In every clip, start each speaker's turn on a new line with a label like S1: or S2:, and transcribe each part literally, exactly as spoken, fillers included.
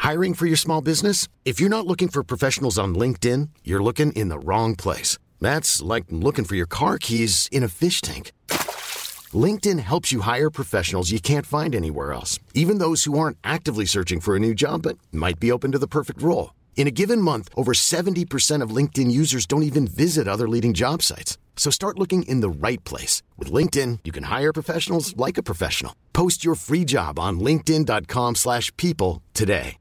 S1: Hiring for your small business? If you're not looking for professionals on LinkedIn, you're looking in the wrong place. That's like looking for your car keys in a fish tank. LinkedIn helps you hire professionals you can't find anywhere else, even those who aren't actively searching for a new job but might be open to the perfect role. In a given month, over seventy percent of LinkedIn users don't even visit other leading job sites. So start looking in the right place. With LinkedIn, you can hire professionals like a professional. Post your free job on linkedin.com slash people today.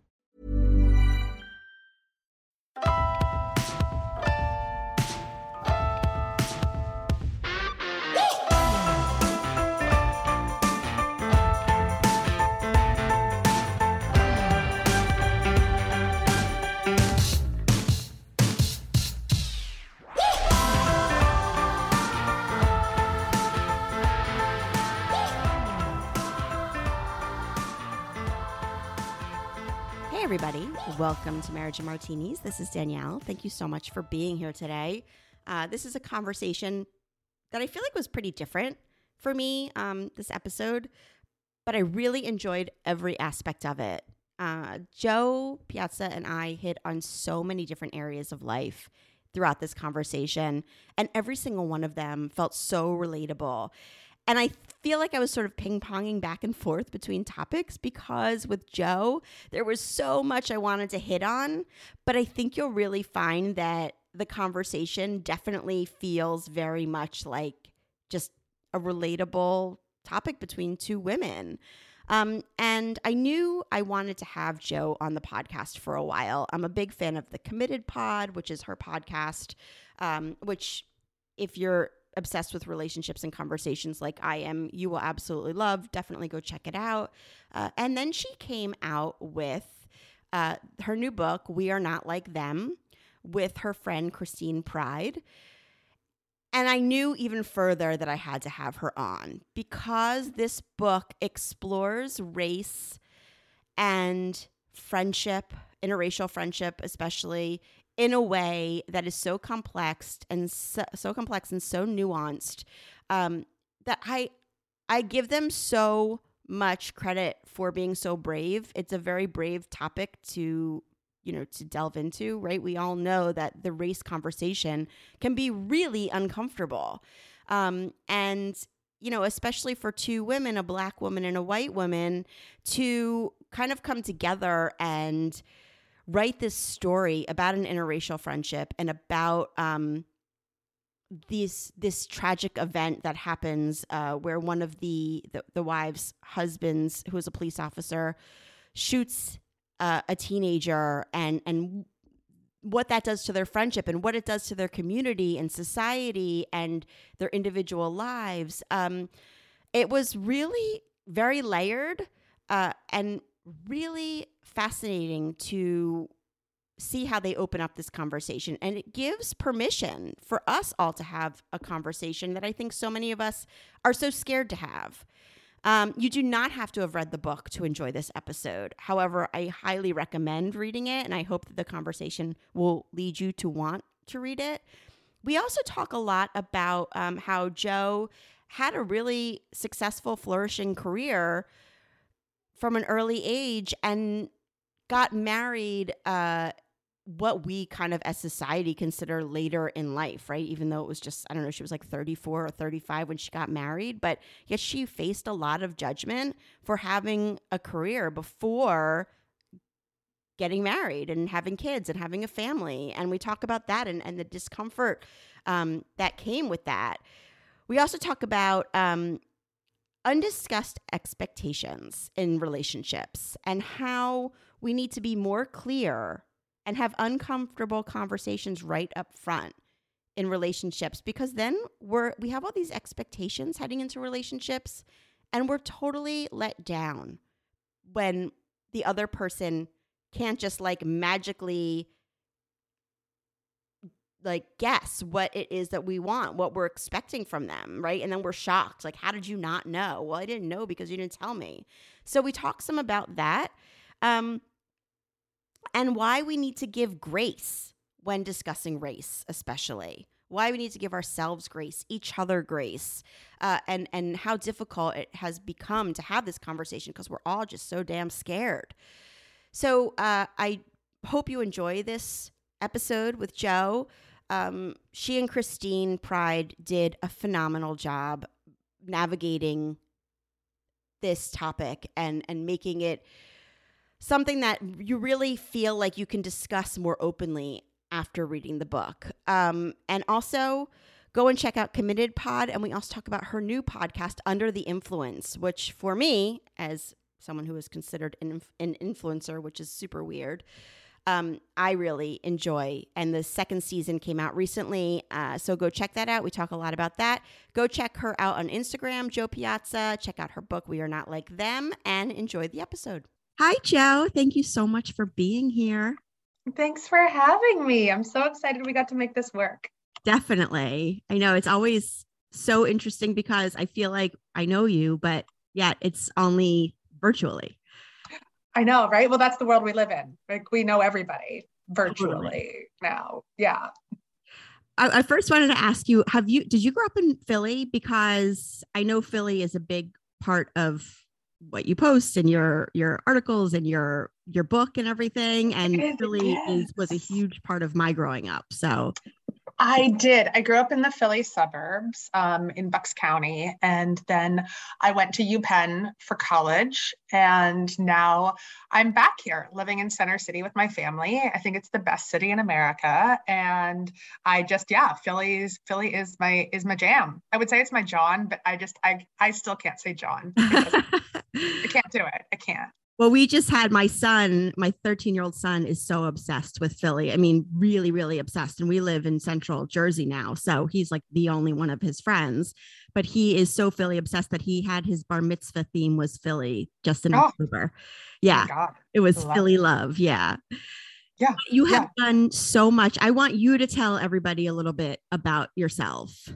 S2: Everybody, welcome to Marriage and Martinis. This is Danielle. Thank you so much for being here today. Uh, this is a conversation that I feel like was pretty different for me, um, this episode, but I really enjoyed every aspect of it. Uh, Joe Piazza and I hit on so many different areas of life throughout this conversation, and every single one of them felt so relatable. And I feel like I was sort of ping-ponging back and forth between topics because with Joe, there was so much I wanted to hit on, but I think you'll really find that the conversation definitely feels very much like just a relatable topic between two women. Um, and I knew I wanted to have Joe on the podcast for a while. I'm a big fan of the Committed Pod, which is her podcast, um, which if you're obsessed with relationships and conversations like I am, you will absolutely love. Definitely go check it out. Uh, and then she came out with uh, her new book, We Are Not Like Them, with her friend Christine Pride. And I knew even further that I had to have her on because this book explores race and friendship, interracial friendship especially, in a way that is so complex and so, so complex and so nuanced um, that I I give them so much credit for being so brave. It's a very brave topic to, you know, to delve into, right? We all know that the race conversation can be really uncomfortable. Um, and, you know, especially for two women, a Black woman and a white woman, to kind of come together and write this story about an interracial friendship and about um, this this tragic event that happens uh, where one of the, the the wives' husbands, who is a police officer, shoots uh, a teenager, and and what that does to their friendship and what it does to their community and society and their individual lives. Um, it was really very layered uh, and really fascinating to see how they open up this conversation. And it gives permission for us all to have a conversation that I think so many of us are so scared to have. Um, you do not have to have read the book to enjoy this episode. However, I highly recommend reading it, and I hope that the conversation will lead you to want to read it. We also talk a lot about um, how Joe had a really successful, flourishing career from an early age and got married uh, what we kind of as society consider later in life, right? Even though it was just, I don't know, she was like thirty-four or thirty-five when she got married, but yet she faced a lot of judgment for having a career before getting married and having kids and having a family. And we talk about that and, and the discomfort um, that came with that. We also talk about um, undiscussed expectations in relationships and how we need to be more clear and have uncomfortable conversations right up front in relationships, because then we're we have all these expectations heading into relationships and we're totally let down when the other person can't just like magically like guess what it is that we want, what we're expecting from them, right? And then we're shocked. Like, how did you not know? Well, I didn't know because you didn't tell me. So we talk some about that um, and why we need to give grace when discussing race, especially. Why we need to give ourselves grace, each other grace, uh, and, and how difficult it has become to have this conversation because we're all just so damn scared. So uh, I hope you enjoy this episode with Jo. Um, she and Christine Pride did a phenomenal job navigating this topic and, and making it something that you really feel like you can discuss more openly after reading the book. Um, and also go and check out Committed Pod. And we also talk about her new podcast, Under the Influence, which for me, as someone who is considered an, an influencer, which is super weird, um, I really enjoy. And the second season came out recently. Uh, so go check that out. We talk a lot about that. Go check her out on Instagram, Jo Piazza. Check out her book, We Are Not Like Them, and enjoy the episode. Hi, Jo. Thank you so much for being here.
S3: Thanks for having me. I'm so excited we got to make this work.
S2: Definitely. I know it's always so interesting because I feel like I know you, but yeah, it's only virtually.
S3: I know, right? Well, that's the world we live in. Like we know everybody virtually
S2: Totally.
S3: now. Yeah.
S2: I, I first wanted to ask you, have you, did you grow up in Philly? Because I know Philly is a big part of what you post and your, your articles and your, your book and everything. And
S3: It
S2: Philly
S3: is.
S2: is, was a huge part of my growing up. So
S3: I did. I grew up in the Philly suburbs um, in Bucks County, and then I went to UPenn for college, and now I'm back here living in Center City with my family. I think it's the best city in America, and I just yeah, Philly's Philly is my is my jam. I would say it's my John, but I just I I still can't say John. I can't do it. I can't.
S2: Well, we just had my son, my thirteen year old son is so obsessed with Philly. I mean, really, really obsessed. And we live in central Jersey now. So he's like the only one of his friends, but he is so Philly obsessed that he had his bar mitzvah theme was Philly just in
S3: Oh,
S2: October. Yeah.
S3: my God.
S2: It was
S3: Love
S2: Philly
S3: it.
S2: love. Yeah.
S3: Yeah.
S2: You have
S3: yeah.
S2: done so much. I want you to tell everybody a little bit about yourself.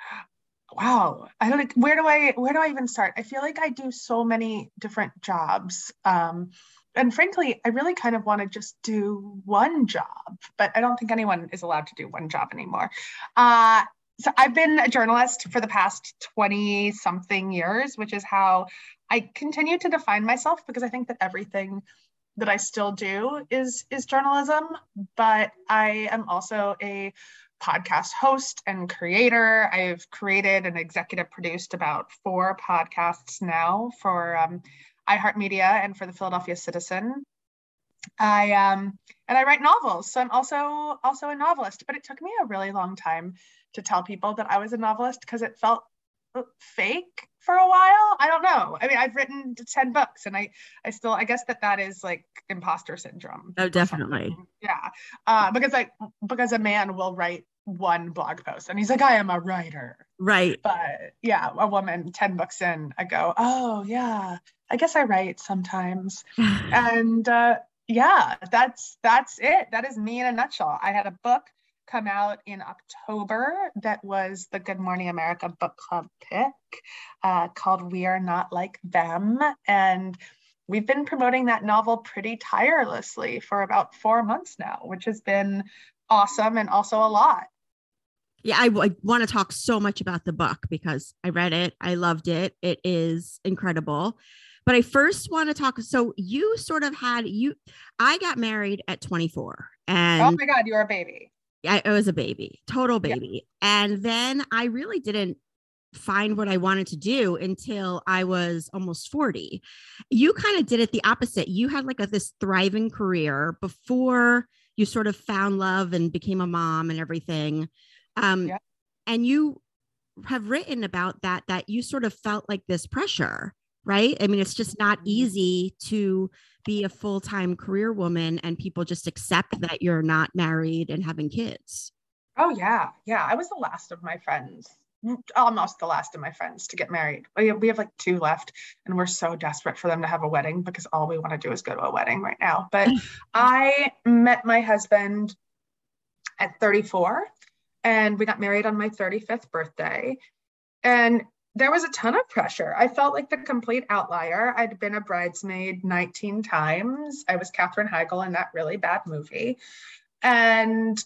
S3: Wow. I don't where do I where do I even start? I feel like I do so many different jobs. Um, and frankly, I really kind of want to just do one job, but I don't think anyone is allowed to do one job anymore. Uh, so I've been a journalist for the past twenty something years, which is how I continue to define myself, because I think that everything that I still do is is journalism, but I am also a podcast host and creator. I've created and executive produced about four podcasts now for um, iHeartMedia and for the Philadelphia Citizen. I um and I write novels, so I'm also also a novelist. But it took me a really long time to tell people that I was a novelist because it felt fake for a while. I don't know. I mean, I've written ten books, and I I still I guess that that is like imposter syndrome.
S2: Oh, definitely.
S3: Yeah, uh, because like because a man will write one blog post and he's like, I am a writer.
S2: Right.
S3: But yeah, a woman ten books in, I go, oh yeah, I guess I write sometimes. and uh, yeah, that's that's it. That is me in a nutshell. I had a book come out in October that was the Good Morning America Book Club pick uh, called We Are Not Like Them. And we've been promoting that novel pretty tirelessly for about four months now, which has been awesome and also a lot.
S2: Yeah, I, I want to talk so much about the book because I read it. I loved it. It is incredible. But I first want to talk. So you sort of had you, I got married at twenty-four. And
S3: oh my God, you're a baby.
S2: I, I was a baby, total baby. Yeah. And then I really didn't find what I wanted to do until I was almost forty. You kind of did it the opposite. You had like a, this thriving career before you sort of found love and became a mom and everything. Um, yeah. And you have written about that, that you sort of felt like this pressure, right? I mean, it's just not easy to be a full-time career woman and people just accept that you're not married and having kids.
S3: Oh yeah. Yeah. I was the last of my friends, almost the last of my friends to get married. We have, we have like two left and we're so desperate for them to have a wedding because all we want to do is go to a wedding right now. But I met my husband at thirty-four and we got married on my thirty-fifth birthday. And there was a ton of pressure. I felt like the complete outlier. I'd been a bridesmaid nineteen times. I was Katherine Heigl in that really bad movie. And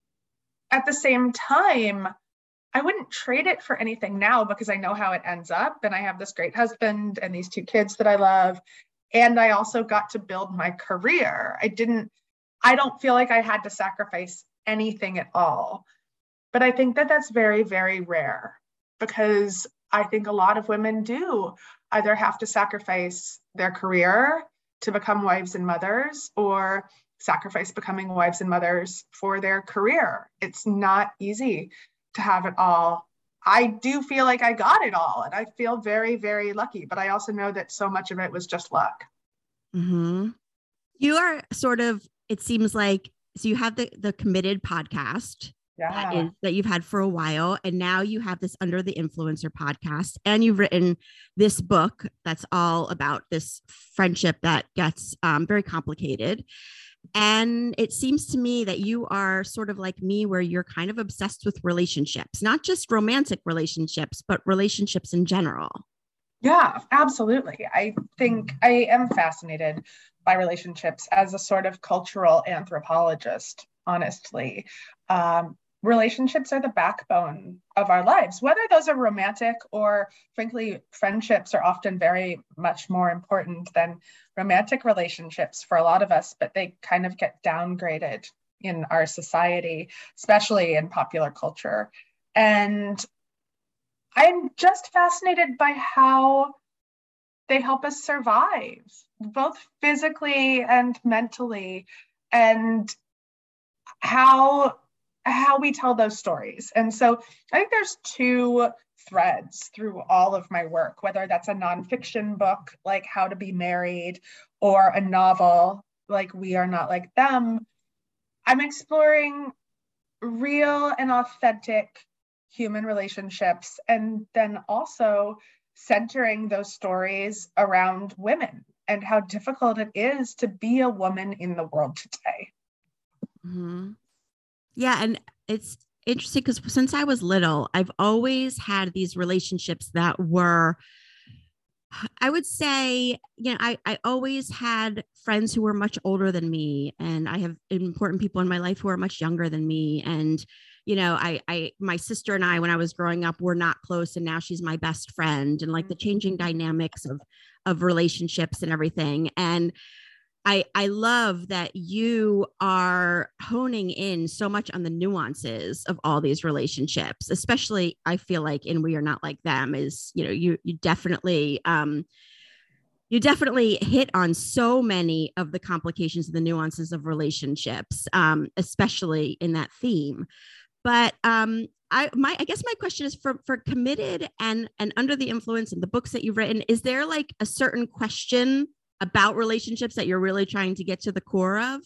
S3: at the same time, I wouldn't trade it for anything now because I know how it ends up. And I have this great husband and these two kids that I love. And I also got to build my career. I didn't, I don't feel like I had to sacrifice anything at all. But I think that that's very, very rare, because I think a lot of women do either have to sacrifice their career to become wives and mothers, or sacrifice becoming wives and mothers for their career. It's not easy to have it all. I do feel like I got it all, and I feel very, very lucky, but I also know that so much of it was just luck.
S2: Mm-hmm. You are sort of, it seems like, so you have the, the Committed podcast.
S3: Yeah.
S2: That, is, that you've had for a while. And now you have this Under the Influencer podcast, and you've written this book that's all about this friendship that gets um, very complicated. And it seems to me that you are sort of like me, where you're kind of obsessed with relationships, not just romantic relationships, but relationships in general.
S3: Yeah, absolutely. I think I am fascinated by relationships as a sort of cultural anthropologist, honestly. Um, relationships are the backbone of our lives, whether those are romantic or, frankly, friendships are often very much more important than romantic relationships for a lot of us, but they kind of get downgraded in our society, especially in popular culture. And I'm just fascinated by how they help us survive, both physically and mentally, and how how we tell those stories. And so I think there's two threads through all of my work, whether that's a nonfiction book like How to Be Married, or a novel like We Are Not Like Them. I'm exploring real and authentic human relationships, and then also centering those stories around women and how difficult it is to be a woman in the world today.
S2: Mm-hmm. Yeah. And it's interesting because since I was little, I've always had these relationships that were, I would say, you know, I, I always had friends who were much older than me, and I have important people in my life who are much younger than me. And, you know, I, I, my sister and I, when I was growing up, were not close, and now she's my best friend, and like the changing dynamics of, of relationships and everything. And I, I love that you are honing in so much on the nuances of all these relationships, especially I feel like in We Are Not Like Them is, you know, you, you definitely, um, you definitely hit on so many of the complications and the nuances of relationships, um, especially in that theme. But um, I, my, I guess my question is for, for Committed and, and Under the Influence and the books that you've written, is there like a certain question about relationships that you're really trying to get to the core of?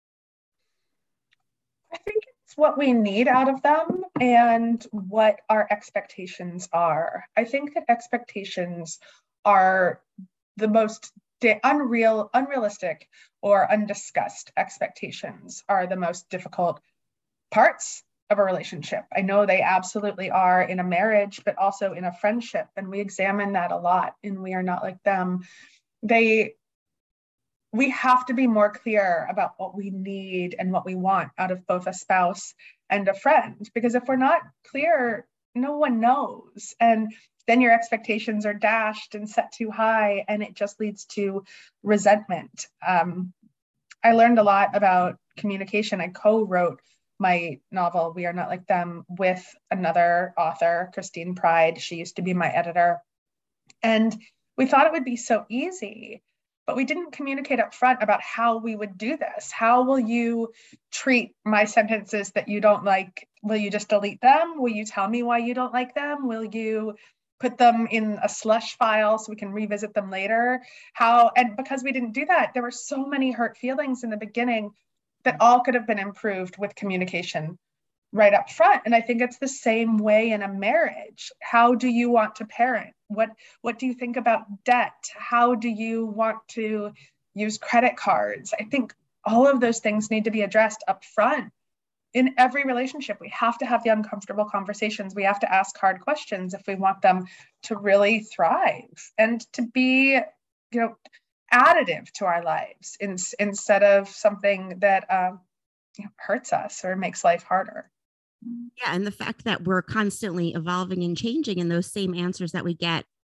S3: I think it's what we need out of them and what our expectations are. I think that expectations are the most di- unreal, unrealistic or undiscussed expectations are the most difficult parts of a relationship. I know they absolutely are in a marriage, but also in a friendship. And we examine that a lot in We Are Not Like Them. They We have to be more clear about what we need and what we want out of both a spouse and a friend, because if we're not clear, no one knows. And then your expectations are dashed and set too high, and it just leads to resentment. Um, I learned a lot about communication. I co-wrote my novel, We Are Not Like Them, with another author, Christine Pride. She used to be my editor. And we thought it would be so easy, but we didn't communicate up front about how we would do this. How will you treat my sentences that you don't like? Will you just delete them? Will you tell me why you don't like them? Will you put them in a slush file so we can revisit them later? How, and because we didn't do that, there were so many hurt feelings in the beginning that all could have been improved with communication right up front. And I think it's the same way in a marriage. How do you want to parent? What, what do you think about debt? How do you want to use credit cards? I think all of those things need to be addressed up front. In every relationship, we have to have the uncomfortable conversations. We have to ask hard questions if we want them to really thrive and to be, you know, additive to our lives in, instead of something that um, you know, hurts us or makes life harder.
S2: Yeah. And the fact that we're constantly evolving and changing, and those same answers that we get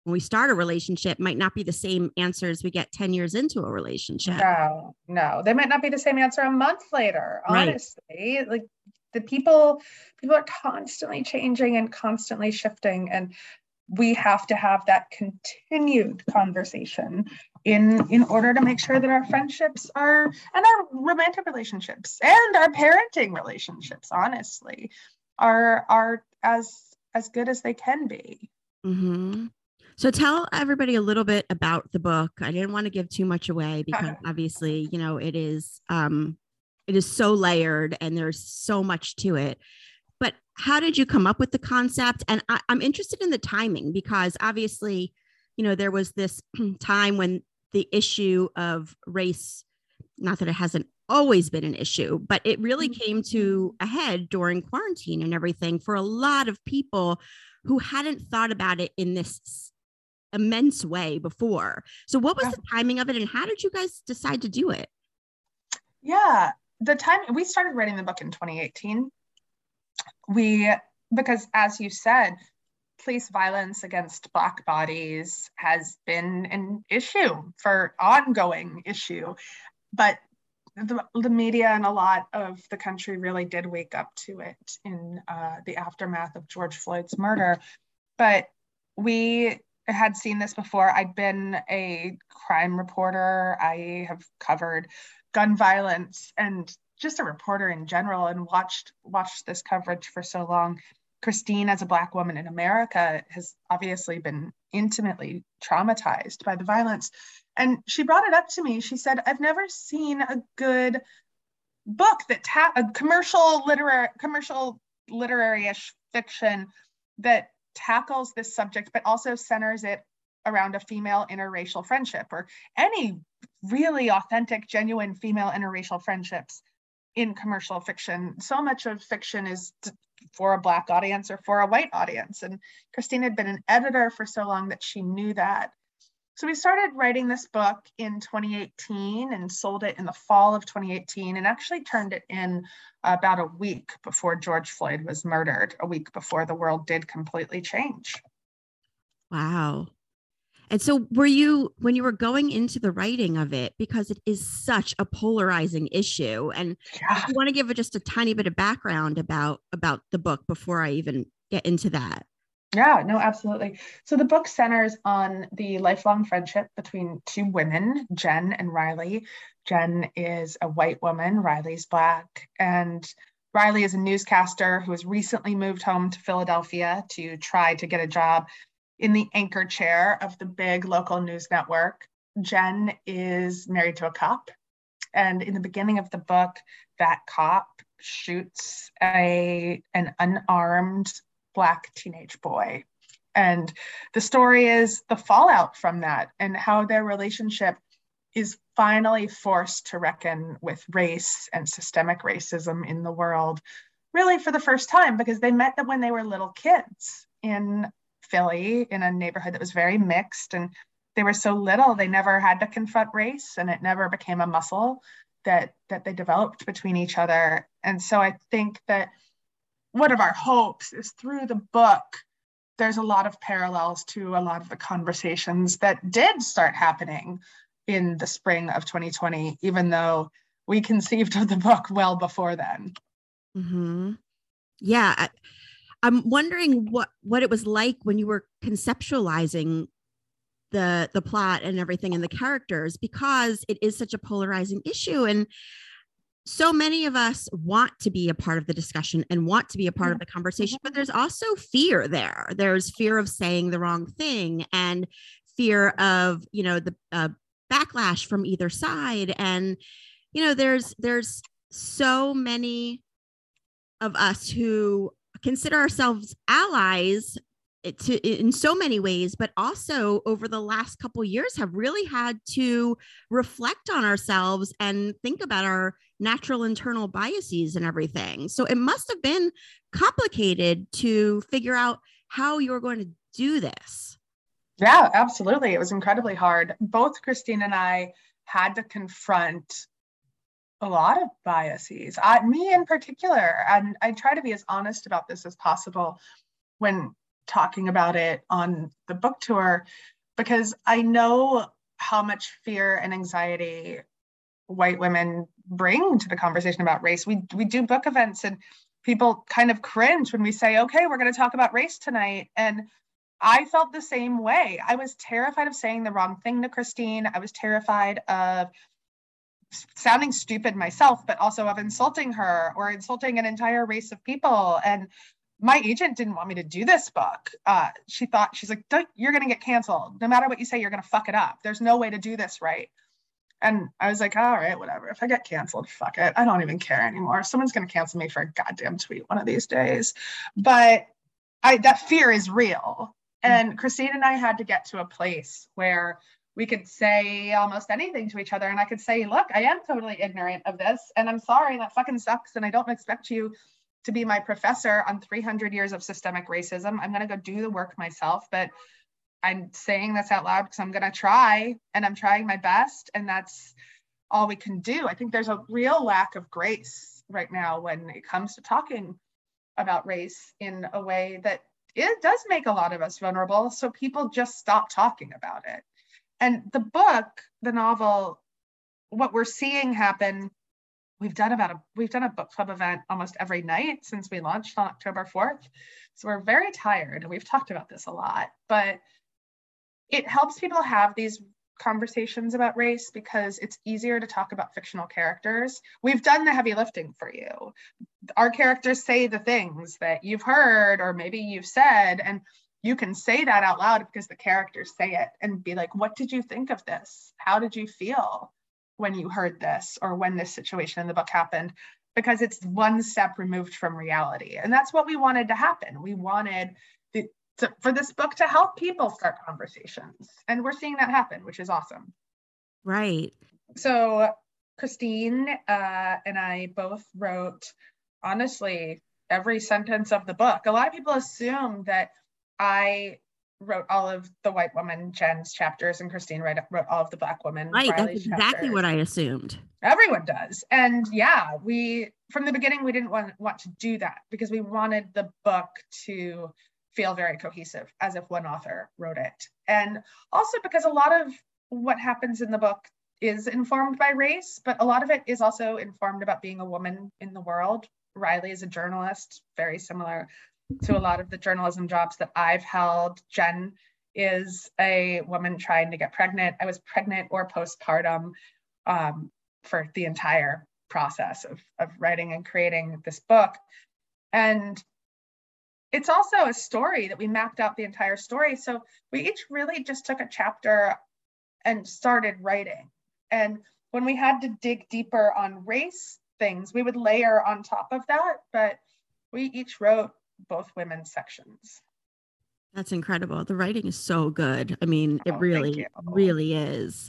S2: when we start a relationship might not be the same answers we get ten years into a relationship.
S3: No, no, they might not be the same answer a month later,
S2: Right.
S3: honestly. Like the people, people are constantly changing and constantly shifting. And we have to have that continued conversation in, in order to make sure that our friendships are, and our romantic relationships and our parenting relationships, honestly, are, are as, as good as they can be.
S2: Mm-hmm. So tell everybody a little bit about the book. I didn't want to give too much away because obviously, you know, it is, um, it is so layered and there's so much to it. But how did you come up with the concept? And I, I'm interested in the timing because obviously, you know, there was this time when the issue of race, not that it hasn't always been an issue, but it really came to a head during quarantine and everything for a lot of people who hadn't thought about it in this immense way before. So what was the timing of it and how did you guys decide to do it?
S3: Yeah, the time we started writing the book in twenty eighteen. We, because as you said, police violence against Black bodies has been an issue for ongoing issue, but the, the media and a lot of the country really did wake up to it in uh, the aftermath of George Floyd's murder. But we had seen this before. I'd been a crime reporter. I have covered gun violence and just a reporter in general, and watched watched this coverage for so long. Christine, as a Black woman in America, has obviously been intimately traumatized by the violence. And she brought it up to me. She said, I've never seen a good book that ta- a commercial literary, commercial literary-ish fiction that tackles this subject, but also centers it around a female interracial friendship or any really authentic, genuine female interracial friendships in commercial fiction. So much of fiction is for a Black audience or for a white audience. And Christine had been an editor for so long that she knew that. So we started writing this book in twenty eighteen and sold it in the fall of twenty eighteen, and actually turned it in about a week before George Floyd was murdered, a week before the world did completely change.
S2: Wow. And so were you, when you were going into the writing of it, because it is such a polarizing issue, and
S3: Yeah.
S2: you want to give it just a tiny bit of background about, about the book before I even get into that?
S3: Yeah, no, absolutely. So the book centers on the lifelong friendship between two women, Jen and Riley. Jen is a white woman, Riley's Black, and Riley is a newscaster who has recently moved home to Philadelphia to try to get a job in the anchor chair of the big local news network. Jen is married to a cop. And in the beginning of the book, that cop shoots a, an unarmed Black teenage boy. And the story is the fallout from that and how their relationship is finally forced to reckon with race and systemic racism in the world, really for the first time, because they met them when they were little kids in Philly, in a neighborhood that was very mixed, and they were so little they never had to confront race, and it never became a muscle that that they developed between each other. And so I think that one of our hopes is through the book there's a lot of parallels to a lot of the conversations that did start happening in the spring of twenty twenty, even though we conceived of the book well before then.
S2: Mm-hmm. Yeah. I, I'm wondering what, what it was like when you were conceptualizing the, the plot and everything and the characters, because it is such a polarizing issue. And so many of us want to be a part of the discussion and want to be a part of the conversation, but there's also fear there. There's fear of saying the wrong thing and fear of, you know, the uh, backlash from either side. And, you know, there's, there's so many of us who consider ourselves allies to, in so many ways, but also over the last couple of years have really had to reflect on ourselves and think about our natural internal biases and everything. So it must have been complicated to figure out how you're going to do this.
S3: Yeah, absolutely. It was incredibly hard. Both Christine and I had to confront a lot of biases, uh, me in particular. And I try to be as honest about this as possible. When talking about it on the book tour because I know how much fear and anxiety white women bring to the conversation about race. We we do book events and people kind of cringe when we say, okay, we're going to talk about race tonight. And I felt the same way. I was terrified of saying the wrong thing to Christine. I was terrified of sounding stupid myself, but also of insulting her or insulting an entire race of people. And my agent didn't want me to do this book. Uh, she thought, she's like, you're going to get canceled. No matter what you say, you're going to fuck it up. There's no way to do this right. And I was like, all right, whatever. If I get canceled, fuck it. I don't even care anymore. Someone's going to cancel me for a goddamn tweet one of these days. But I, that fear is real. And Christine and I had to get to a place where we could say almost anything to each other. And I could say, look, I am totally ignorant of this. And I'm sorry, that fucking sucks. And I don't expect you to be my professor on three hundred years of systemic racism. I'm going to go do the work myself. But I'm saying this out loud because I'm going to try, and I'm trying my best. And that's all we can do. I think there's a real lack of grace right now when it comes to talking about race in a way that it does make a lot of us vulnerable. So people just stop talking about it. And the book, the novel, what we're seeing happen, we've done about a, we've done a book club event almost every night since we launched on October fourth. So we're very tired, and we've talked about this a lot, but it helps people have these conversations about race because it's easier to talk about fictional characters. We've done the heavy lifting for you. Our characters say the things that you've heard or maybe you've said, and you can say that out loud because the characters say it and be like, what did you think of this? How did you feel when you heard this or when this situation in the book happened? Because it's one step removed from reality. And that's what we wanted to happen. We wanted the, to, for this book to help people start conversations. And we're seeing that happen, which is awesome.
S2: Right.
S3: So Christine uh, and I both wrote, honestly, every sentence of the book. A lot of people assume that I wrote all of the white woman Jen's chapters and Christine wrote, wrote all of the black woman
S2: Right,
S3: Riley's
S2: that's exactly
S3: chapters.
S2: what I assumed.
S3: Everyone does. And yeah, we, from the beginning, we didn't want, want to do that because we wanted the book to feel very cohesive, as if one author wrote it. And also because a lot of what happens in the book is informed by race, but a lot of it is also informed about being a woman in the world. Riley is a journalist, very similar to a lot of the journalism jobs that I've held. Jen is a woman trying to get pregnant. I was pregnant or postpartum um, for the entire process of, of writing and creating this book. And it's also a story that we mapped out the entire story. So we each really just took a chapter and started writing. And when we had to dig deeper on race things, we would layer on top of that, but we each wrote both women's sections.
S2: That's incredible. The writing is so good. I mean, it
S3: Oh,
S2: really, really is.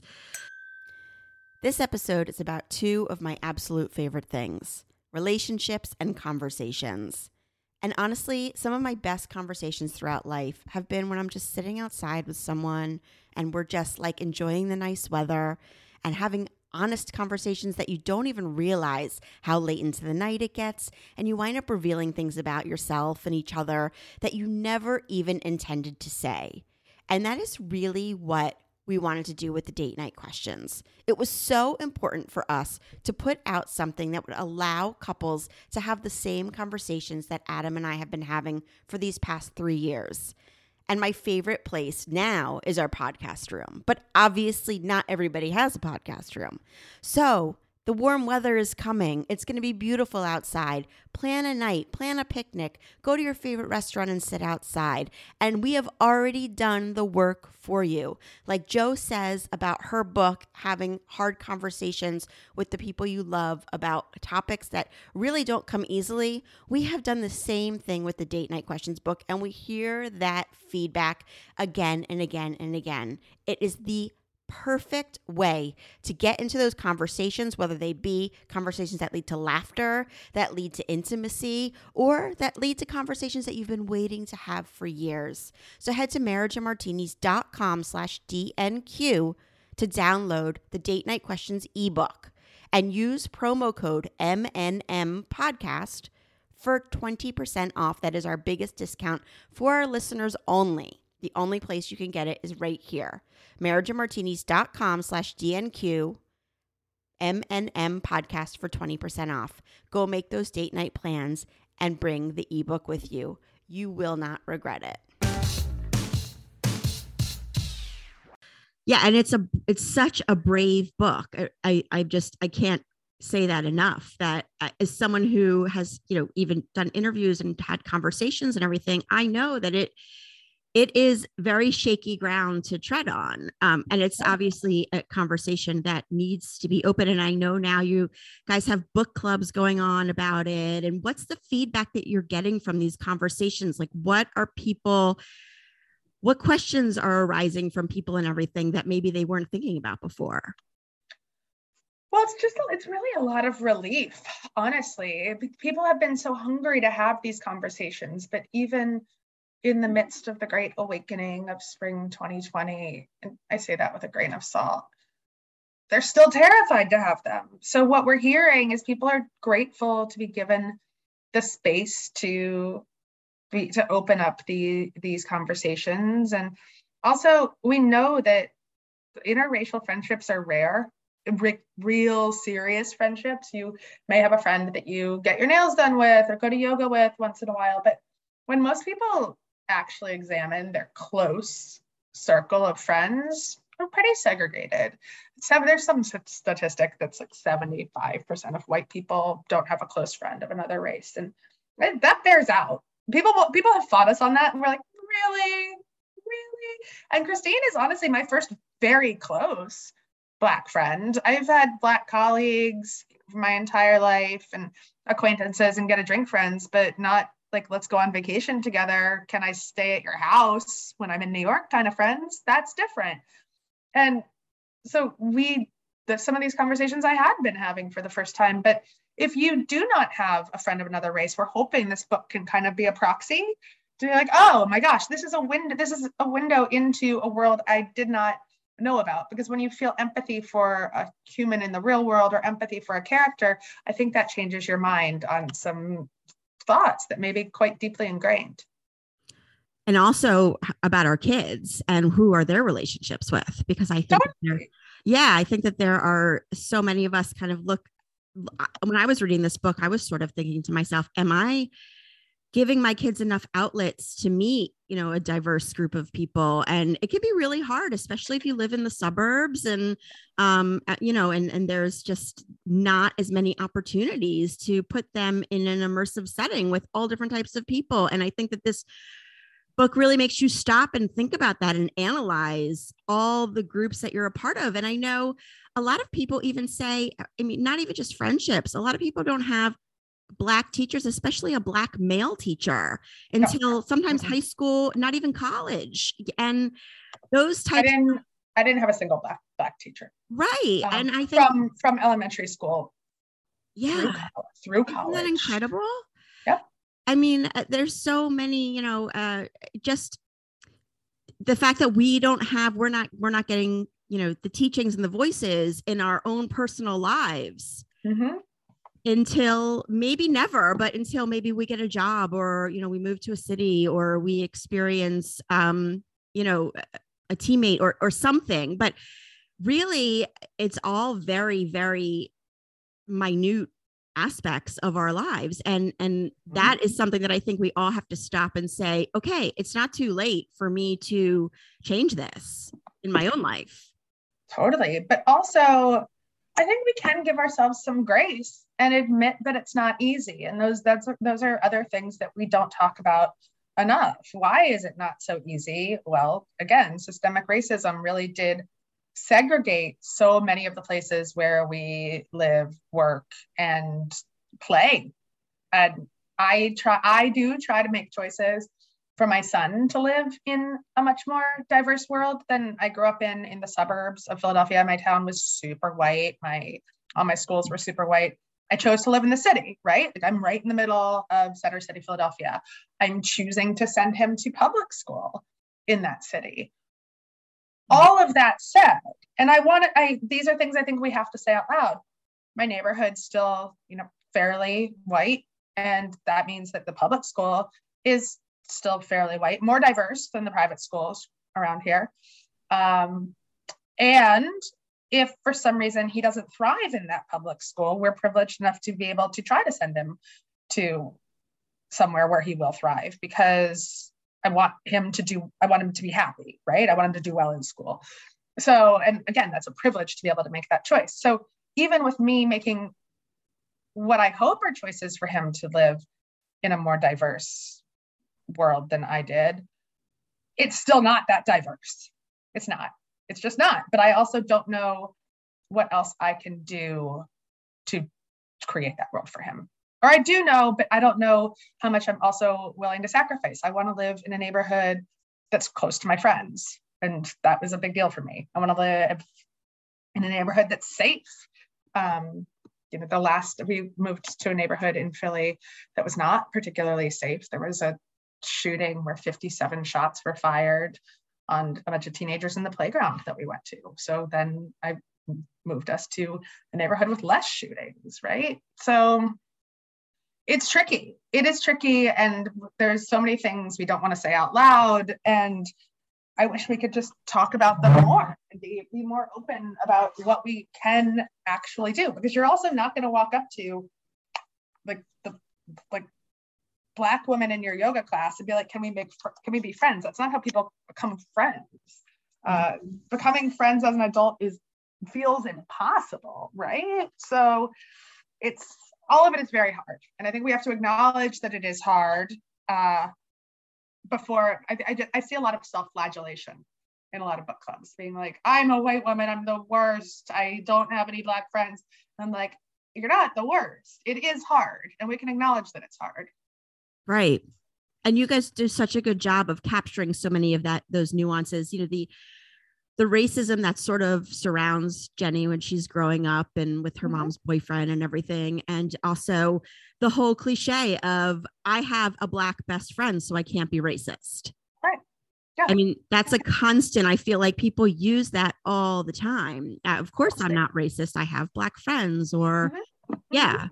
S2: This episode is about two of my absolute favorite things, relationships and conversations. And honestly, some of my best conversations throughout life have been when I'm just sitting outside with someone and we're just like enjoying the nice weather and having honest conversations that you don't even realize how late into the night it gets, and you wind up revealing things about yourself and each other that you never even intended to say. And that is really what we wanted to do with the date night questions. It was so important for us to put out something that would allow couples to have the same conversations that Adam and I have been having for these past three years. And my favorite place now is our podcast room. But obviously not everybody has a podcast room. So the warm weather is coming. It's going to be beautiful outside. Plan a night, plan a picnic, go to your favorite restaurant and sit outside. And we have already done the work for you. Like Jo says about her book, having hard conversations with the people you love about topics that really don't come easily. We have done the same thing with the Date Night Questions book, and we hear that feedback again and again and again. It is the perfect way to get into those conversations, whether they be conversations that lead to laughter, that lead to intimacy, or that lead to conversations that you've been waiting to have for years. So head to marriageandmartinis.com slash DNQ to download the Date Night Questions ebook and use promo code M N M podcast for twenty percent off. That is our biggest discount for our listeners only. The only place you can get it is right here. marriageandmartinis.com slash DNQ M N M podcast for twenty percent off. Go make those date night plans and bring the ebook with you. You will not regret it. Yeah, and it's a it's such a brave book. I I, I just I can't say that enough. That uh, as someone who has, you know, even done interviews and had conversations and everything, I know that it it is very shaky ground to tread on. Um, and it's obviously a conversation that needs to be open. And I know now you guys have book clubs going on about it. And what's the feedback that you're getting from these conversations? Like, what are people, what questions are arising from people and everything that maybe they weren't thinking about before?
S3: Well, it's just, it's really a lot of relief, honestly. People have been so hungry to have these conversations, but even in the midst of the great awakening of spring twenty twenty, and I say that with a grain of salt, they're still terrified to have them. So what we're hearing is people are grateful to be given the space to be, to open up the these conversations. And also, we know that interracial friendships are rare. Re- real serious friendships. You may have a friend that you get your nails done with or go to yoga with once in a while, but when most people actually examine their close circle of friends, are pretty segregated. So there's some statistic that's like seventy-five percent of white people don't have a close friend of another race, and that bears out. People people have fought us on that, and we're like, really, really. And Christine is honestly my first very close Black friend. I've had Black colleagues for my entire life and acquaintances and get a drink friends, but not like, let's go on vacation together. Can I stay at your house when I'm in New York kind of friends? That's different. And so we, the, some of these conversations I had been having for the first time, but if you do not have a friend of another race, we're hoping this book can kind of be a proxy to be like, oh my gosh, this is a window, this is a window into a world I did not know about. Because when you feel empathy for a human in the real world or empathy for a character, I think that changes your mind on some thoughts that may be quite deeply ingrained.
S2: And also about our kids and who are their relationships with, because I think, totally. that yeah, I think that there are so many of us kind of look, when I was reading this book, I was sort of thinking to myself, am I giving my kids enough outlets to meet, you know, a diverse group of people? And it can be really hard, especially if you live in the suburbs and, um, you know, and, and there's just not as many opportunities to put them in an immersive setting with all different types of people. And I think that this book really makes you stop and think about that and analyze all the groups that you're a part of. And I know a lot of people even say, I mean, not even just friendships, a lot of people don't have Black teachers, especially a Black male teacher, until sometimes mm-hmm. high school, not even college. And those types. I
S3: didn't, I didn't have a single Black Black teacher.
S2: Right. Um, and I think
S3: from, from elementary school.
S2: Yeah.
S3: Through, through college.
S2: Isn't that incredible?
S3: Yeah.
S2: I mean, uh, there's so many, you know, uh, just the fact that we don't have, we're not, we're not getting, you know, the teachings and the voices in our own personal lives. Mm-hmm. Until maybe never, but until maybe we get a job or, you know, we move to a city or we experience, um, you know, a teammate or, or something. But really, it's all very, very minute aspects of our lives. And, and that is something that I think we all have to stop and say, okay, it's not too late for me to change this in my own life.
S3: Totally. But also, I think we can give ourselves some grace and admit that it's not easy. And those that's those are other things that we don't talk about enough. Why is it not so easy? Well, again, systemic racism really did segregate so many of the places where we live, work, and play. And I try, I do try to make choices for my son to live in a much more diverse world than I grew up in, in the suburbs of Philadelphia. My town was super white. My, all my schools were super white. I chose to live in the city, right? Like I'm right in the middle of Center City, Philadelphia. I'm choosing to send him to public school in that city. All of that said, and I want to, I, these are things I think we have to say out loud. My neighborhood's still, you know, fairly white. And that means that the public school is still fairly white, more diverse than the private schools around here. Um, and if for some reason he doesn't thrive in that public school, we're privileged enough to be able to try to send him to somewhere where he will thrive, because I want him to do, I want him to be happy, right? I want him to do well in school. So, and again, that's a privilege to be able to make that choice. So even with me making what I hope are choices for him to live in a more diverse world than I did, it's still not that diverse. It's not. It's just not. But I also don't know what else I can do to create that world for him. Or I do know, but I don't know how much I'm also willing to sacrifice. I want to live in a neighborhood that's close to my friends. And that was a big deal for me. I want to live in a neighborhood that's safe. Um, you know, the last, we moved to a neighborhood in Philly that was not particularly safe. There was a shooting where fifty-seven shots were fired on a bunch of teenagers in the playground that we went to. So then I moved us to a neighborhood with less shootings, right? So it's tricky. It is tricky. And there's so many things we don't want to say out loud. And I wish we could just talk about them more and be, be more open about what we can actually do, because you're also not going to walk up to like the like Black women in your yoga class and be like, can we make, can we be friends? That's not how people become friends. Uh, becoming friends as an adult is feels impossible, right? So it's, all of it is very hard. And I think we have to acknowledge that it is hard uh, before, I, I, I see a lot of self-flagellation in a lot of book clubs, being like, I'm a white woman, I'm the worst, I don't have any Black friends. I'm like, you're not the worst. It is hard. And we can acknowledge that it's hard.
S2: Right. And you guys do such a good job of capturing so many of that, those nuances, you know, the, the racism that sort of surrounds Jenny when she's growing up and with her mm-hmm. mom's boyfriend and everything. And also the whole cliche of, I have a Black best friend, so I can't be racist.
S3: Right. Yeah.
S2: I mean, that's a constant. I feel like people use that all the time. Uh, of course, I'm not racist. I have Black friends, or mm-hmm. yeah.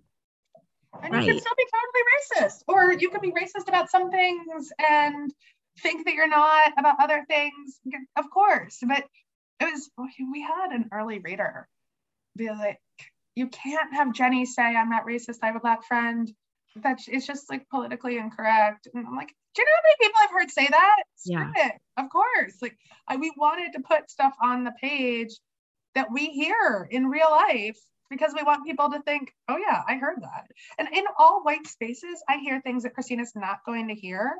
S3: And right. you can still be totally racist, or you can be racist about some things and think that you're not about other things. Of course, but it was, we had an early reader be like, you can't have Jenny say, I'm not racist, I have a Black friend. That's, it's just like politically incorrect. And I'm like, do you know how many people I've heard say that? Screw yeah. it. Of course. Like I, we wanted to put stuff on the page that we hear in real life, because we want people to think, oh yeah, I heard that. And in all white spaces, I hear things that Christina's not going to hear.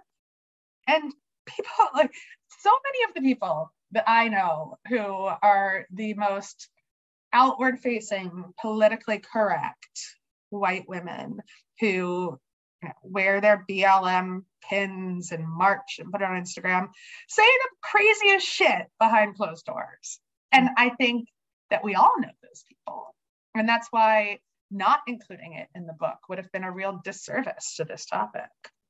S3: And people, like so many of the people that I know who are the most outward facing, politically correct white women who you know, wear their B L M pins and march and put it on Instagram, say the craziest shit behind closed doors. And I think that we all know those people. And that's why not including it in the book would have been a real disservice to this topic.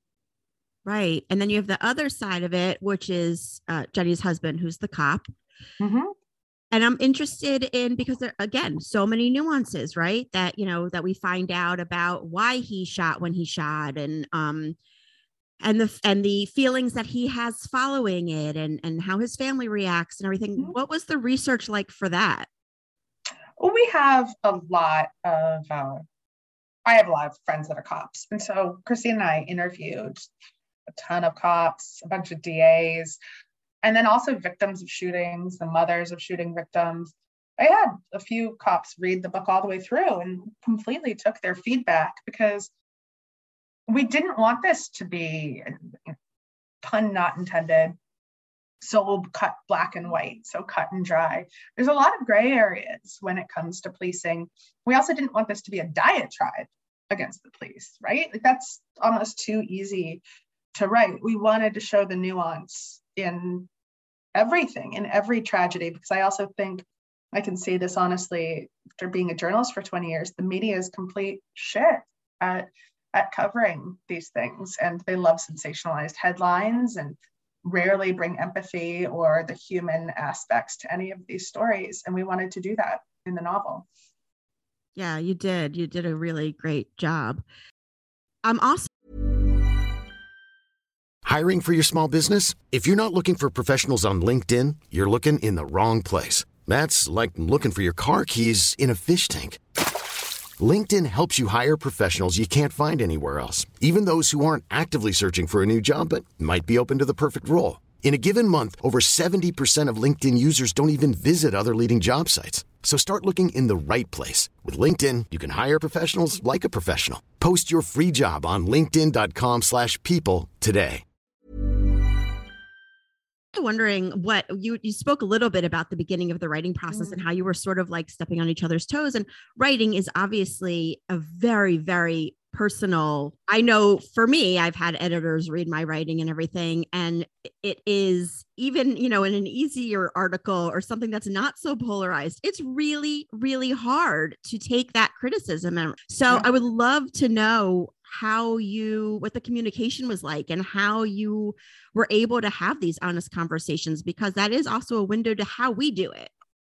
S2: Right. And then you have the other side of it, which is uh, Jenny's husband, who's the cop.
S3: Mm-hmm.
S2: And I'm interested in, because there, again, so many nuances, right? That, you know, that we find out about why he shot when he shot, and, um, and the, and the feelings that he has following it, and, and how his family reacts and everything. Mm-hmm. What was the research like for that?
S3: Well, we have a lot of, uh, I have a lot of friends that are cops. And so Christine and I interviewed a ton of cops, a bunch of D As, and then also victims of shootings, the mothers of shooting victims. I had a few cops read the book all the way through and completely took their feedback, because we didn't want this to be, pun not intended, so cut black and white, so cut and dry. There's a lot of gray areas when it comes to policing. We also didn't want this to be a diatribe against the police, right? Like that's almost too easy to write. We wanted to show the nuance in everything, in every tragedy, because I also think, I can say this honestly, after being a journalist for twenty years, the media is complete shit at, at covering these things. And they love sensationalized headlines and rarely bring empathy or the human aspects to any of these stories. And we wanted to do that in the novel.
S2: Yeah, you did. You did a really great job. I'm also
S1: Hiring for your small business? If you're not looking for professionals on LinkedIn, you're looking in the wrong place. That's like looking for your car keys in a fish tank. LinkedIn helps you hire professionals you can't find anywhere else, even those who aren't actively searching for a new job but might be open to the perfect role. In a given month, over seventy percent of LinkedIn users don't even visit other leading job sites. So start looking in the right place. With LinkedIn, you can hire professionals like a professional. Post your free job on linkedin.com slash people today.
S2: Wondering what you you spoke a little bit about the beginning of the writing process mm. and how you were sort of like stepping on each other's toes, and writing is obviously a very, very personal. I know for me, I've had editors read my writing and everything, and it is even, you know, in an easier article or something that's not so polarized, it's really, really hard to take that criticism. And so yeah. I would love to know how you, what the communication was like and how you were able to have these honest conversations, because that is also a window to how we do it.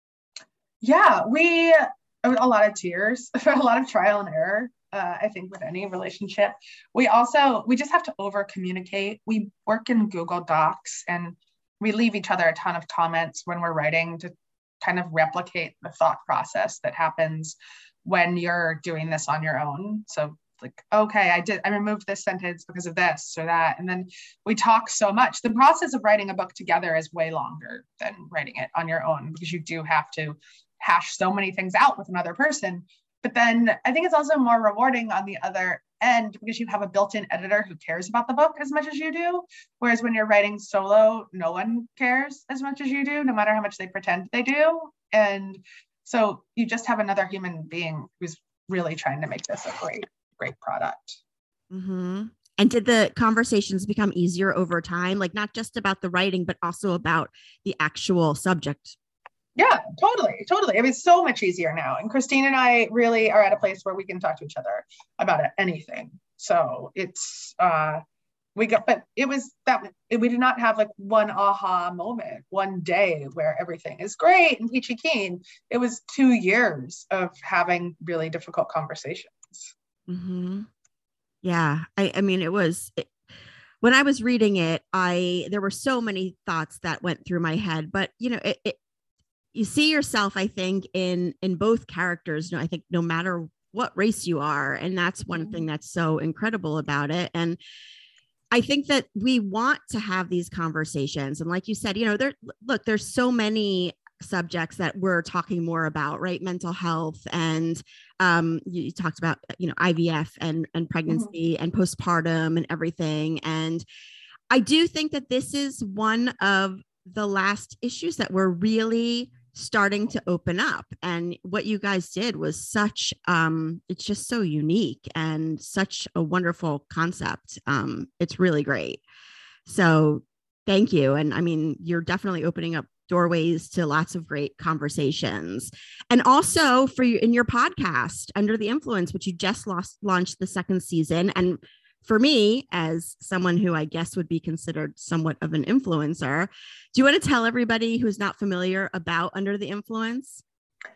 S3: Yeah, we, a lot of tears, a lot of trial and error. Uh, I think with any relationship, we also, we just have to over communicate. We work in Google Docs and we leave each other a ton of comments when we're writing to kind of replicate the thought process that happens when you're doing this on your own. So like, okay, I did, I removed this sentence because of this or that. And then we talk so much. The process of writing a book together is way longer than writing it on your own, because you do have to hash so many things out with another person. But then I think it's also more rewarding on the other end because you have a built-in editor who cares about the book as much as you do. Whereas when you're writing solo, no one cares as much as you do, no matter how much they pretend they do. And so you just have another human being who's really trying to make this a great, great product.
S2: Mm-hmm. And did the conversations become easier over time? Like not just about the writing, but also about the actual subject?
S3: Yeah, totally. Totally. I mean, it's so much easier now. And Christine and I really are at a place where we can talk to each other about anything. So it's, uh, we got, but it was that we did not have like one aha moment, one day where everything is great and peachy keen. It was two years of having really difficult conversations.
S2: Mm-hmm. Yeah. I, I mean, it was, it, when I was reading it, I, there were so many thoughts that went through my head, but you know, it, it you see yourself, I think, in in both characters. You know, I think no matter what race you are, and that's one thing that's so incredible about it. And I think that we want to have these conversations. And like you said, you know, there look, there's so many subjects that we're talking more about, right? Mental health, and um, you, you talked about, you know, I V F and and pregnancy mm-hmm. and postpartum and everything. And I do think that this is one of the last issues that we're really starting to open up. And what you guys did was such, um, it's just so unique and such a wonderful concept. Um, it's really great. So thank you. And I mean, you're definitely opening up doorways to lots of great conversations. And also for you in your podcast, Under the Influence, which you just lost, launched the second season. And for me, as someone who I guess would be considered somewhat of an influencer, do you want to tell everybody who's not familiar about Under the Influence?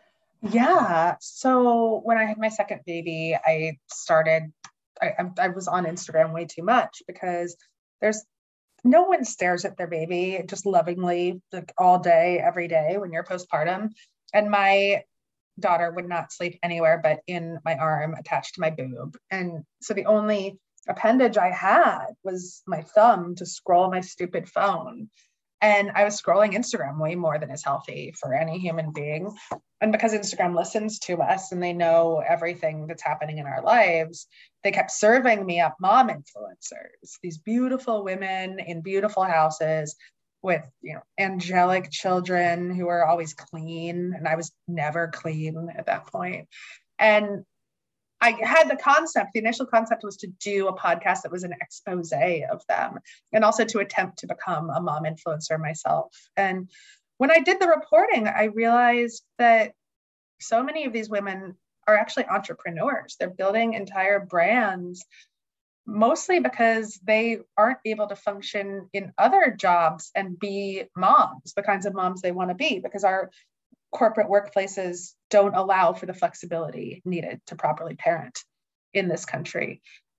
S3: Yeah. So when I had my second baby, I started, I, I was on Instagram way too much because there's no one stares at their baby just lovingly like all day, every day when you're postpartum. And my daughter would not sleep anywhere but in my arm attached to my boob. And so the only appendage I had was my thumb to scroll my stupid phone. And I was scrolling Instagram way more than is healthy for any human being. And because Instagram listens to us and they know everything that's happening in our lives, they kept serving me up mom influencers, these beautiful women in beautiful houses with, you know, angelic children who are always clean. And I was never clean at that point. And I had the concept, the initial concept was to do a podcast that was an expose of them and also to attempt to become a mom influencer myself. And when I did the reporting, I realized that so many of these women are actually entrepreneurs. They're building entire brands, mostly because they aren't able to function in other jobs and be moms, the kinds of moms they want to be, because our corporate workplaces don't allow for the flexibility needed to properly parent in this country.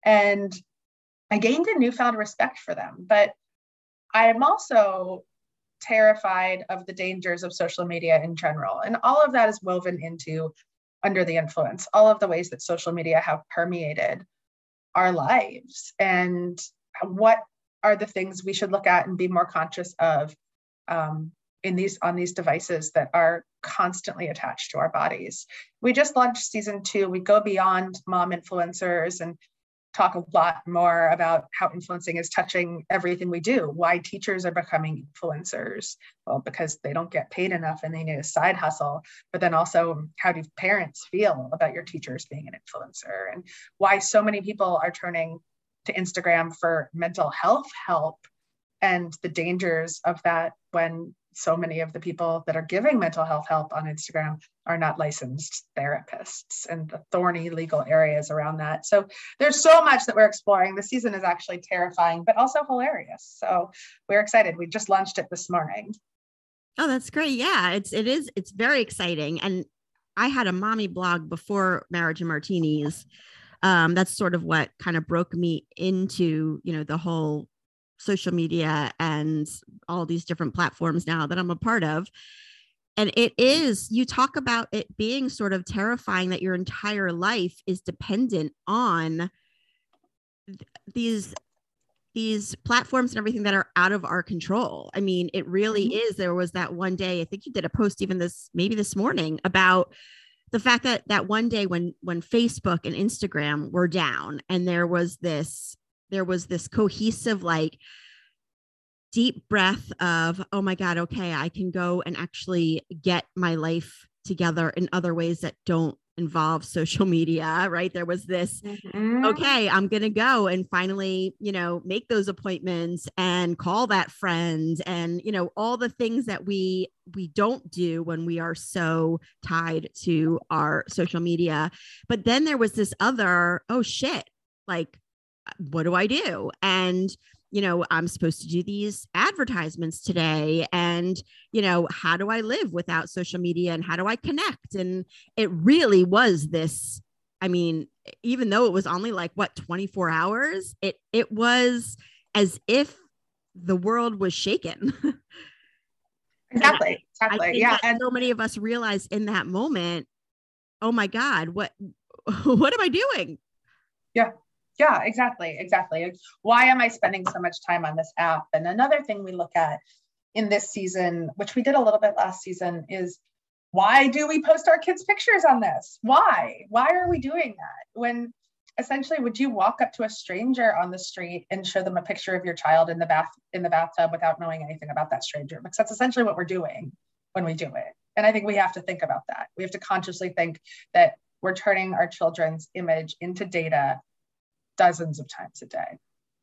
S3: And I gained a newfound respect for them. But I am also terrified of the dangers of social media in general. And all of that is woven into Under the Influence, all of the ways that social media have permeated our lives, and what are the things we should look at and be more conscious of um, in these on these devices that are constantly attached to our bodies. We just launched season two. We go beyond mom influencers and talk a lot more about how influencing is touching everything we do, why teachers are becoming influencers. Well, because they don't get paid enough and they need a side hustle. But then also, how do parents feel about your teachers being an influencer, and why so many people are turning to Instagram for mental health help, and the dangers of that when so many of the people that are giving mental health help on Instagram are not licensed therapists, and the thorny legal areas around that. So there's so much that we're exploring. The season is actually terrifying, but also hilarious. So we're excited. We just launched it this morning.
S2: Oh, that's great. Yeah, it's, it is. It's very exciting. And I had a mommy blog before Marriage and Martinis. Um, that's sort of what kind of broke me into, you know, the whole social media and all these different platforms now that I'm a part of. And it is, you talk about it being sort of terrifying that your entire life is dependent on th- these, these platforms and everything that are out of our control. I mean, it really mm-hmm. is. There was that one day, I think you did a post even this, maybe this morning, about the fact that that one day when, when Facebook and Instagram were down, and there was this there was this cohesive, like, deep breath of, oh my God, okay, I can go and actually get my life together in other ways that don't involve social media, right? There was this, mm-hmm. okay, I'm going to go and finally, you know, make those appointments and call that friend, and, you know, all the things that we, we don't do when we are so tied to our social media. But then there was this other, oh shit, like, what do I do? And, you know, I'm supposed to do these advertisements today. And, you know, how do I live without social media, and how do I connect? And it really was this, I mean, even though it was only like, what, twenty-four hours, it, it was as if the world was shaken.
S3: Exactly.
S2: I,
S3: exactly.
S2: I think
S3: yeah.
S2: And so many of us realized in that moment, oh my God, what, what am I doing?
S3: Yeah. Yeah, exactly. Exactly. Why am I spending so much time on this app? And another thing we look at in this season, which we did a little bit last season, is why do we post our kids' pictures on this? Why? Why are we doing that? When essentially, would you walk up to a stranger on the street and show them a picture of your child in the bath in the bathtub without knowing anything about that stranger? Because that's essentially what we're doing when we do it. And I think we have to think about that. We have to consciously think that we're turning our children's image into data dozens of times a day.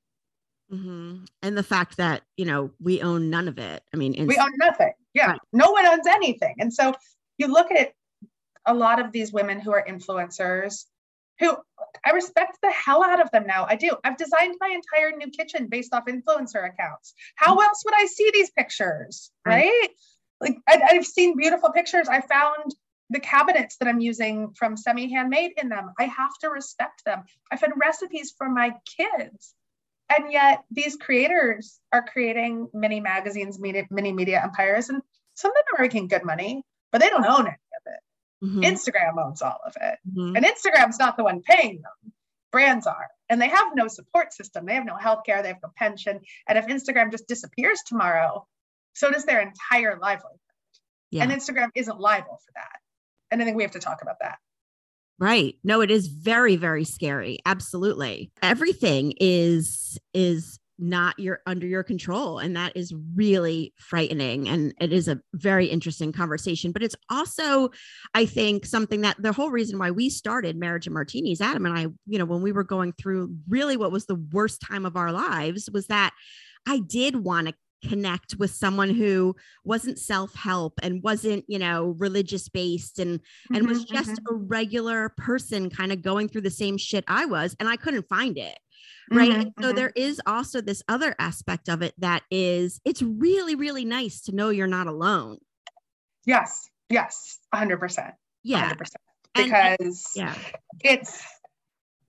S2: Mm-hmm. And the fact that, you know, we own none of it. I mean, in-
S3: we own nothing. Yeah. Right. No one owns anything. And so you look at a lot of these women who are influencers, who I respect the hell out of them now. I do. I've designed my entire new kitchen based off influencer accounts. How mm-hmm. else would I see these pictures? Right. right? Like I, I've seen beautiful pictures. I found the cabinets that I'm using from Semi Handmade in them. I have to respect them. I've had recipes for my kids. And yet these creators are creating mini magazines, mini, mini media empires, and some of them are making good money, but they don't own any of it. Mm-hmm. Instagram owns all of it. Mm-hmm. And Instagram's not the one paying them. Brands are. And they have no support system. They have no healthcare. They have no pension. And if Instagram just disappears tomorrow, so does their entire livelihood. Yeah. And Instagram isn't liable for that. And I think we have to talk about that.
S2: Right. No, it is very, very scary. Absolutely. Everything is, is not your under your control. And that is really frightening. And it is a very interesting conversation, but it's also, I think, something that the whole reason why we started Marriage and Martinis, Adam and I, you know, when we were going through really what was the worst time of our lives, was that I did want to connect with someone who wasn't self-help and wasn't, you know, religious based and, mm-hmm, and was just mm-hmm. a regular person kind of going through the same shit I was, and I couldn't find it. Right. Mm-hmm, so mm-hmm. there is also this other aspect of it that is, it's really, really nice to know you're not alone.
S3: Yes. Yes. A hundred percent.
S2: Yeah.
S3: A hundred percent. Because
S2: and, yeah.
S3: it's,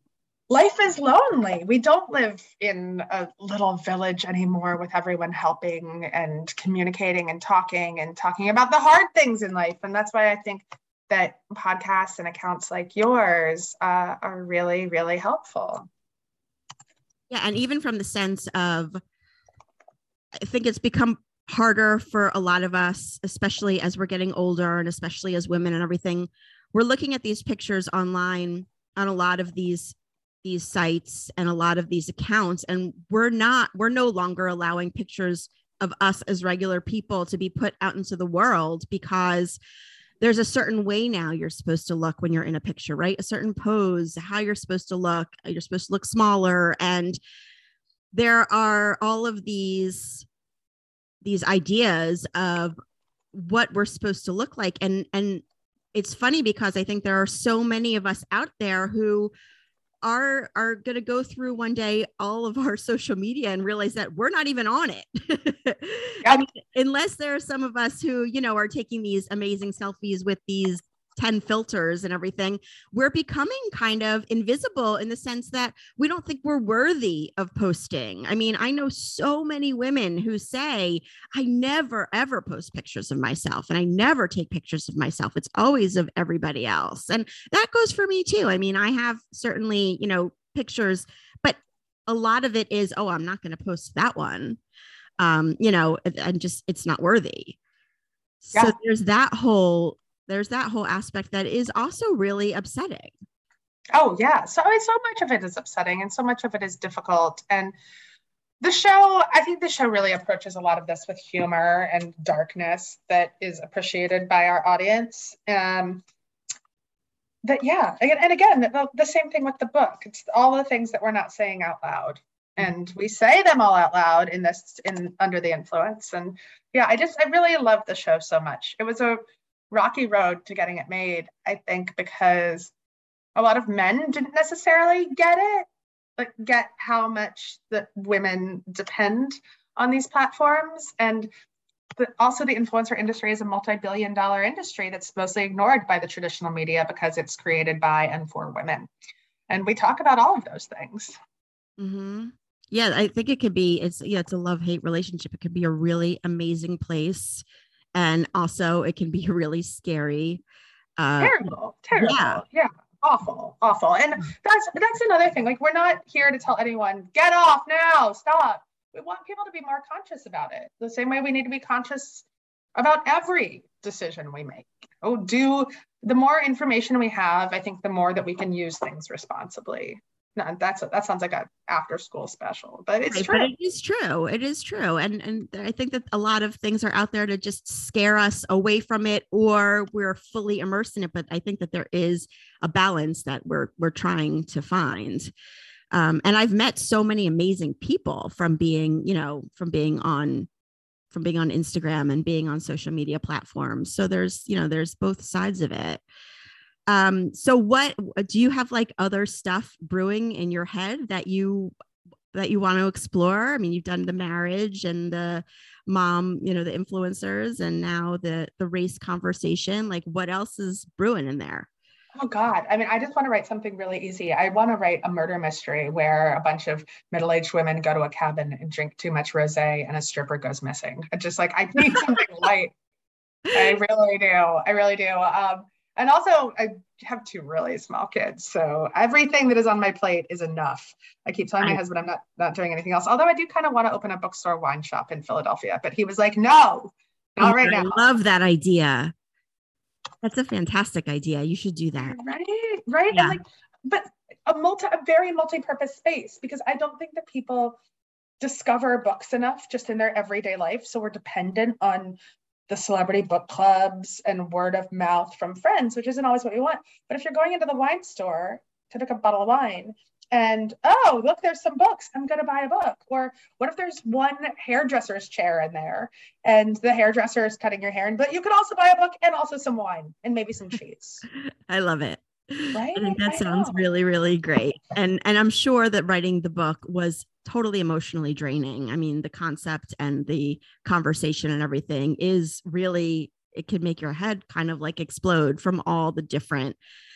S3: life is lonely. We don't live in a little village anymore with everyone helping and communicating and talking and talking about the hard things in life. And that's why I think that podcasts and accounts like yours uh, are really, really helpful.
S2: Yeah. And even from the sense of, I think it's become harder for a lot of us, especially as we're getting older and especially as women and everything. We're looking at these pictures online on a lot of these these sites and a lot of these accounts, and we're not we're no longer allowing pictures of us as regular people to be put out into the world, because there's a certain way now you're supposed to look when you're in a picture, right? A certain pose, how you're supposed to look. You're supposed to look smaller, and there are all of these these ideas of what we're supposed to look like. And, and it's funny because I think there are so many of us out there who are, are going to go through one day all of our social media and realize that we're not even on it. Yep. I mean, unless there are some of us who, you know, are taking these amazing selfies with these ten filters and everything, we're becoming kind of invisible in the sense that we don't think we're worthy of posting. I mean, I know so many women who say, I never, ever post pictures of myself, and I never take pictures of myself. It's always of everybody else. And that goes for me too. I mean, I have certainly, you know, pictures, but a lot of it is, oh, I'm not going to post that one. Um, you know, and just, it's not worthy. Yeah. So there's that whole there's that whole aspect that is also really upsetting.
S3: Oh yeah. So I mean, so much of it is upsetting and so much of it is difficult. And the show, I think the show really approaches a lot of this with humor and darkness that is appreciated by our audience. Um, that, yeah. And again, the, the same thing with the book. It's all the things that we're not saying out loud. And we say them all out loud in this, in Under the Influence. And yeah, I just, I really love the show so much. It was a rocky road to getting it made, I think, because a lot of men didn't necessarily get it, like get how much that women depend on these platforms. And the, also the influencer industry is a multi-billion dollar industry that's mostly ignored by the traditional media because it's created by and for women. And we talk about all of those things.
S2: Mm-hmm. Yeah, I think it could be, it's, yeah, it's a love-hate relationship. It could be a really amazing place. And also it can be really scary. Uh,
S3: terrible, terrible. Yeah. yeah. Awful, awful. And that's, that's another thing. Like, we're not here to tell anyone, get off now, stop. We want people to be more conscious about it. The same way we need to be conscious about every decision we make. Oh, do the more information we have, I think the more that we can use things responsibly. No, that's a, that sounds like a after school special, but it's right, true.
S2: But it is true. It is true. And and I think that a lot of things are out there to just scare us away from it, or we're fully immersed in it. But I think that there is a balance that we're we're trying to find. Um, and I've met so many amazing people from being, you know, from being on from being on Instagram and being on social media platforms. So there's, you know, there's both sides of it. Um, so what do you have, like, other stuff brewing in your head that you that you want to explore? I mean, you've done the marriage and the mom, you know, the influencers, and now the the race conversation. Like, what else is brewing in there?
S3: Oh God. I mean, I just want to write something really easy. I want to write a murder mystery where a bunch of middle-aged women go to a cabin and drink too much rosé and a stripper goes missing. I just like, I need something light. I really do. I really do. Um, And also, I have two really small kids, so everything that is on my plate is enough. I keep telling my I, husband I'm not, not doing anything else, although I do kind of want to open a bookstore wine shop in Philadelphia, but he was like, no, not right now.
S2: I love that idea. That's a fantastic idea. You should do that.
S3: Right, right. Yeah. And like, but a multi, a very multi-purpose space, because I don't think that people discover books enough just in their everyday life, so we're dependent on the celebrity book clubs and word of mouth from friends, which isn't always what we want. But if you're going into the wine store to pick up a bottle of wine and, oh, look, there's some books, I'm going to buy a book. Or what if there's one hairdresser's chair in there and the hairdresser is cutting your hair, and but you could also buy a book and also some wine and maybe some cheese.
S2: I love it.
S3: Right?
S2: I think that
S3: I
S2: sounds
S3: know.
S2: really, really great. And, and I'm sure that writing the book was totally emotionally draining. I mean, the concept and the conversation and everything is really, it could make your head kind of like explode from all the different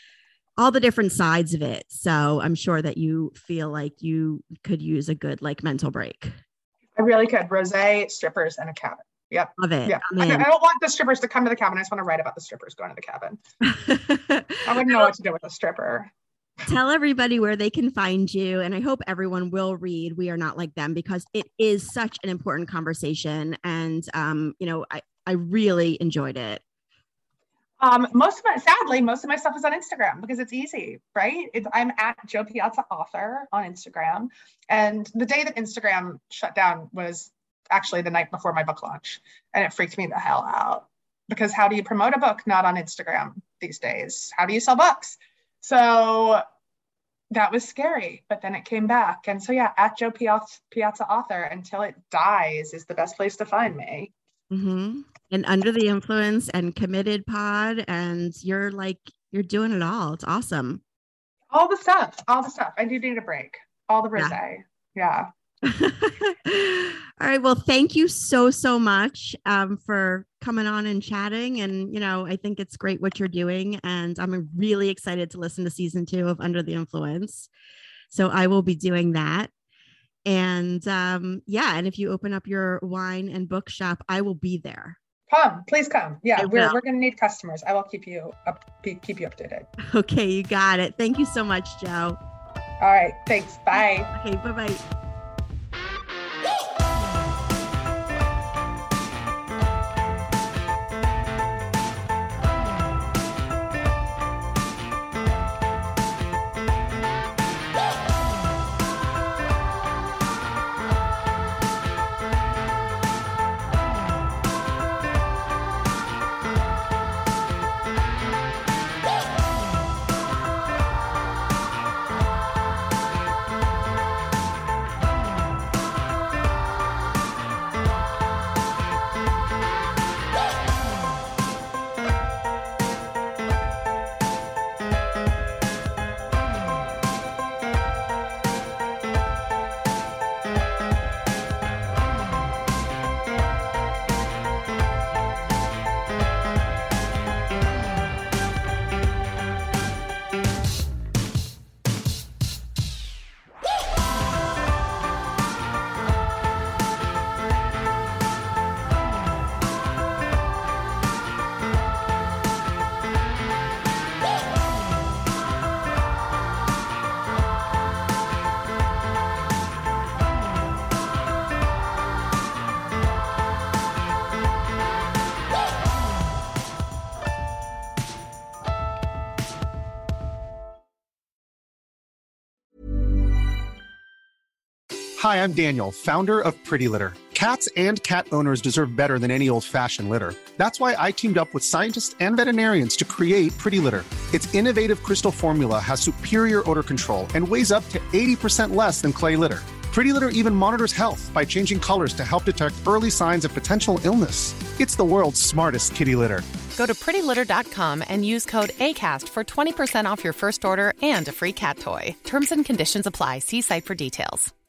S2: all the different sides of it. So I'm sure that you feel like you could use a good like mental break.
S3: I really could. Rosé, strippers, and a cabin. Yep.
S2: Love it.
S3: Yeah. I, I don't want the strippers to come to the cabin. I just want to write about the strippers going to the cabin. I wouldn't know what to do with a stripper.
S2: Tell everybody where they can find you. And I hope everyone will read We Are Not Like Them, because it is such an important conversation. And, um, you know, I, I really enjoyed it.
S3: Um, most of my, sadly, most of my stuff is on Instagram because it's easy, right? It's, I'm at Joe Piazza Author on Instagram. And the day that Instagram shut down was actually the night before my book launch. And it freaked me the hell out because how do you promote a book not on Instagram these days? How do you sell books? So that was scary, but then it came back. And so, yeah, at Joe Piazza, Piazza Author until it dies is the best place to find me.
S2: Mm-hmm. And Under the Influence and Committed Pod. And you're like, you're doing it all. It's awesome.
S3: All the stuff, all the stuff. I do need a break. All the rosé. Yeah.
S2: yeah. All right. Well, thank you so, so much um, for coming on and chatting. And, you know, I think it's great what you're doing. And I'm really excited to listen to season two of Under the Influence. So I will be doing that. And um, yeah, and if you open up your wine and book shop, I will be there.
S3: Come, please come. Yeah, we're we're going to need customers. I will keep you up, keep you updated.
S2: Okay, you got it. Thank you so much, Joe.
S3: All right, thanks. Bye.
S2: Okay, bye-bye.
S4: Hi, I'm Daniel, founder of Pretty Litter. Cats and cat owners deserve better than any old-fashioned litter. That's why I teamed up with scientists and veterinarians to create Pretty Litter. Its innovative crystal formula has superior odor control and weighs up to eighty percent less than clay litter. Pretty Litter even monitors health by changing colors to help detect early signs of potential illness. It's the world's smartest kitty litter.
S5: Go to pretty litter dot com and use code ACAST for twenty percent off your first order and a free cat toy. Terms and conditions apply. See site for details.